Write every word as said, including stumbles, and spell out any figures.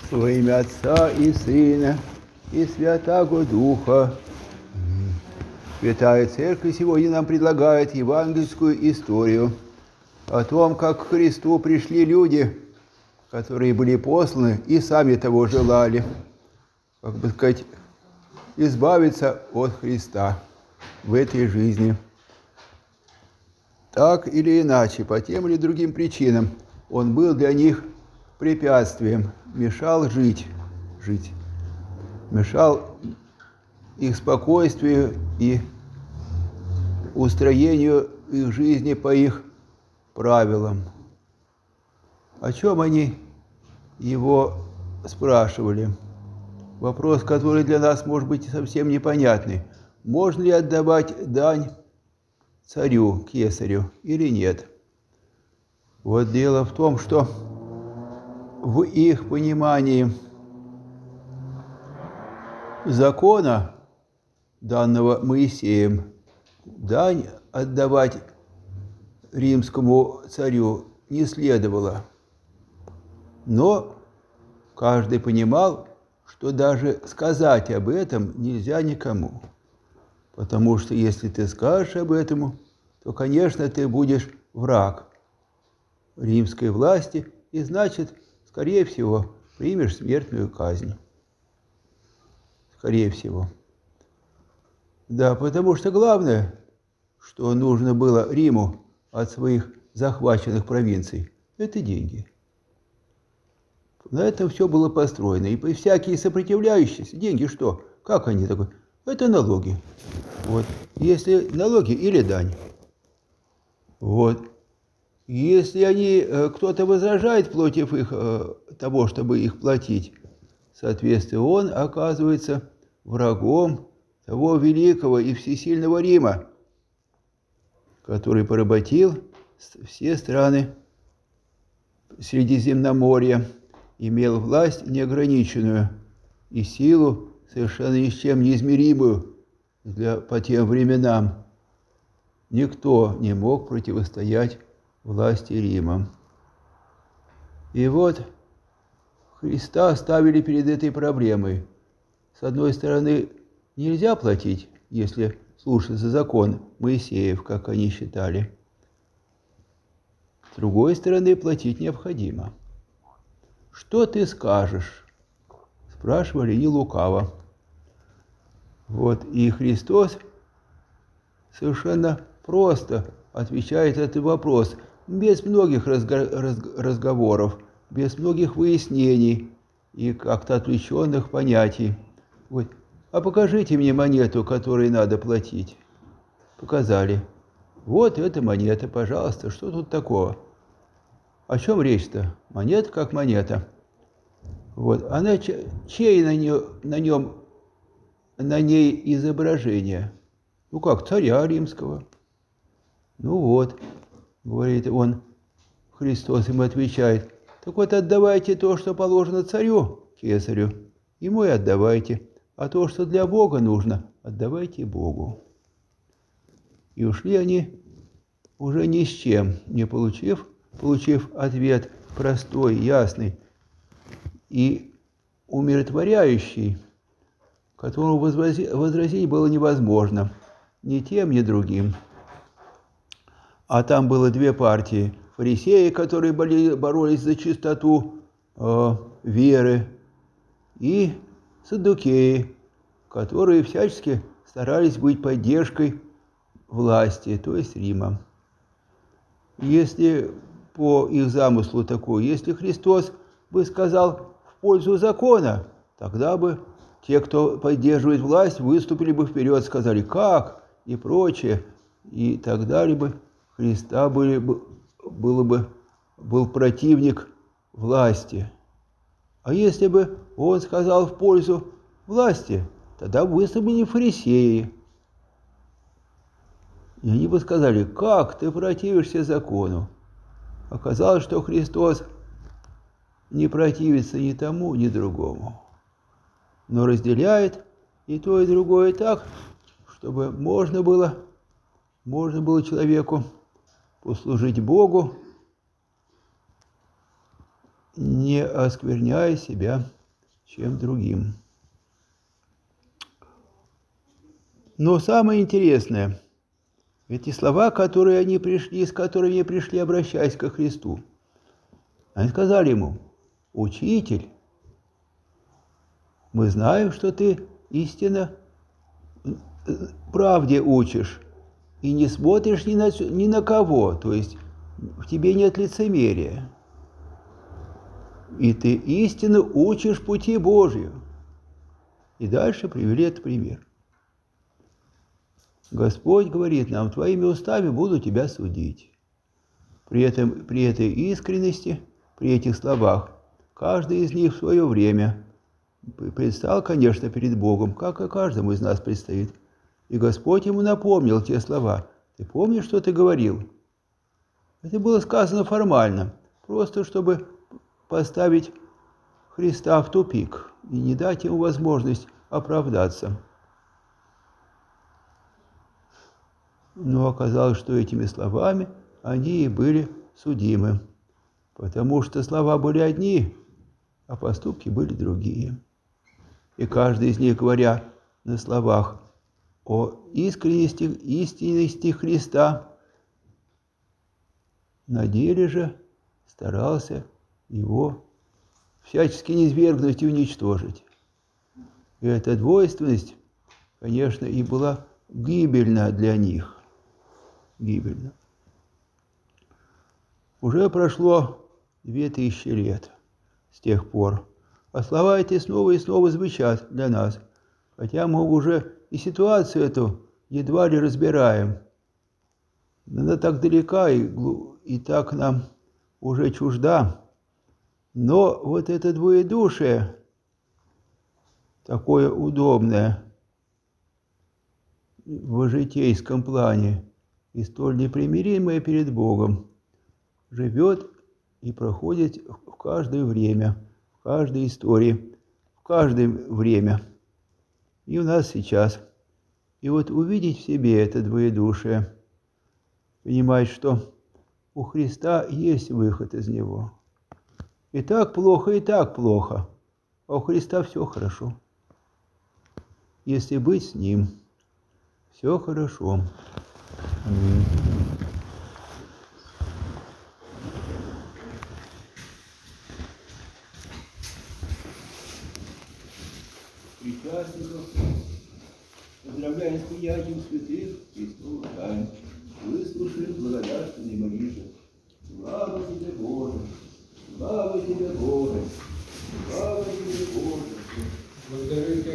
Во имя Отца и Сына и Святаго Духа. Святая Церковь сегодня нам предлагает евангельскую историю о том, как к Христу пришли люди, которые были посланы и сами того желали, как бы сказать, избавиться от Христа в этой жизни. Так или иначе, по тем или другим причинам, Он был для них препятствием, мешал жить, жить, мешал их спокойствию и устроению их жизни по их правилам. О чем они его спрашивали? Вопрос, который для нас может быть совсем непонятный. Можно ли отдавать дань царю, кесарю, или нет? Вот дело в том, что в их понимании закона, данного Моисеем, дань отдавать римскому царю не следовало. Но каждый понимал, что даже сказать об этом нельзя никому. Потому что если ты скажешь об этом, то, конечно, ты будешь враг римской власти, и значит, скорее всего, примешь смертную казнь. Скорее всего. Да, потому что главное, что нужно было Риму от своих захваченных провинций, это деньги. На этом все было построено. И всякие сопротивляющиеся, деньги что? Как они такой? Это налоги. Вот. Если налоги или дань. Вот. Если они, кто-то возражает против их, того, чтобы их платить, соответственно, он оказывается врагом того великого и всесильного Рима, который поработил все страны Средиземноморья, имел власть неограниченную и силу совершенно ни с чем неизмеримую для, по тем временам. Никто не мог противостоять власти Рима. И вот Христа ставили перед этой проблемой. С одной стороны, нельзя платить, если слушаться закон Моисеев, как они считали. С другой стороны, платить необходимо. «Что ты скажешь?» – спрашивали не лукаво. Вот, и Христос совершенно просто отвечает на этот вопрос, без многих разго- раз- разговоров, без многих выяснений и как-то отвлеченных понятий. Вот. А покажите мне монету, которой надо платить. Показали. Вот эта монета, пожалуйста, что тут такого? О чем речь-то? Монета как монета. Вот. Она, чей на, нее, на нем, на ней изображение? Ну как, царя римского. Ну вот, говорит он, Христос ему отвечает, так вот отдавайте то, что положено царю, кесарю, ему и отдавайте, а то, что для Бога нужно, отдавайте Богу. И ушли они уже ни с чем, не получив, получив ответ простой, ясный и умиротворяющий, которому возразить было невозможно ни тем, ни другим. А там было две партии. Фарисеи, которые боролись за чистоту э, веры, и саддукеи, которые всячески старались быть поддержкой власти, то есть Рима. Если по их замыслу такой, если Христос бы сказал в пользу закона, тогда бы те, кто поддерживает власть, выступили бы вперед, сказали «как» и прочее, и тогда ли бы Христа были, было бы, был противник власти. А если бы он сказал в пользу власти, тогда выступили фарисеи. И они бы сказали, как ты противишься закону? Оказалось, что Христос не противится ни тому, ни другому, но разделяет и то, и другое так, чтобы можно было, можно было человеку послужить Богу, не оскверняя себя чем другим. Но самое интересное, эти слова, которые они пришли, с которыми они пришли, обращаясь ко Христу, они сказали ему: «Учитель, мы знаем, что ты истинно правде учишь и не смотришь ни на, ни на кого, то есть в тебе нет лицемерия, и ты истинно учишь пути Божию». И дальше привели этот пример. Господь говорит нам: «Твоими устами буду тебя судить». При, этом, при этой искренности, при этих словах, каждый из них в свое время предстал, конечно, перед Богом, как и каждому из нас предстоит. И Господь ему напомнил те слова. «Ты помнишь, что ты говорил?» Это было сказано формально, просто чтобы поставить Христа в тупик и не дать ему возможность оправдаться. Но оказалось, что этими словами они и были судимы, потому что слова были одни, а поступки были другие. И каждый из них, говоря на словах о искренности, истинности Христа, на деле же старался его всячески низвергнуть и уничтожить. И эта двойственность, конечно, и была гибельна для них. Гибельна. Уже прошло две тысячи лет с тех пор, а слова эти снова и снова звучат для нас, хотя мы уже и ситуацию эту едва ли разбираем. Она так далека и, и так нам уже чужда. Но вот это двоедушие, такое удобное в житейском плане и столь непримиримое перед Богом, живет и проходит в каждое время, в каждой истории, в каждое время. И у нас сейчас. И вот увидеть в себе это двоедушие, понимать, что у Христа есть выход из него. И так плохо, и так плохо, а у Христа все хорошо. Если быть с Ним, все хорошо. Аминь. Причастников поздравляем с приятием святых Христовых тайн. Выслушаем благодарственные молитвы. Слава тебе, Боже! Слава тебе, Боже! Слава